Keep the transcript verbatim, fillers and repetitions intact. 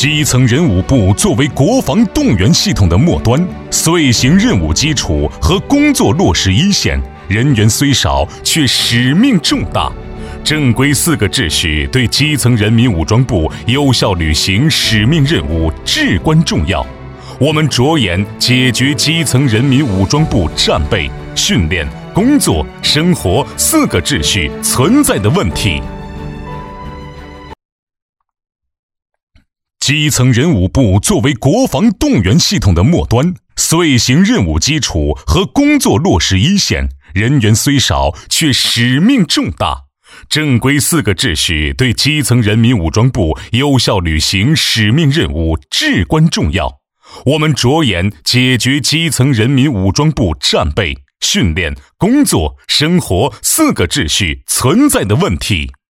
基层人武部作为国防动员系统的末端，遂行任务基础和工作落实一线，人员虽少，却使命重大。正规四个秩序对基层人民武装部有效履行使命任务至关重要。我们着眼解决基层人民武装部战备、训练、工作、生活四个秩序存在的问题。基层人武部作为国防动员系统的末端，遂行任务基础和工作落实一线，人员虽少，却使命重大。正规四个秩序对基层人民武装部有效履行使命任务至关重要。我们着眼解决基层人民武装部战备、训练、工作、生活四个秩序存在的问题。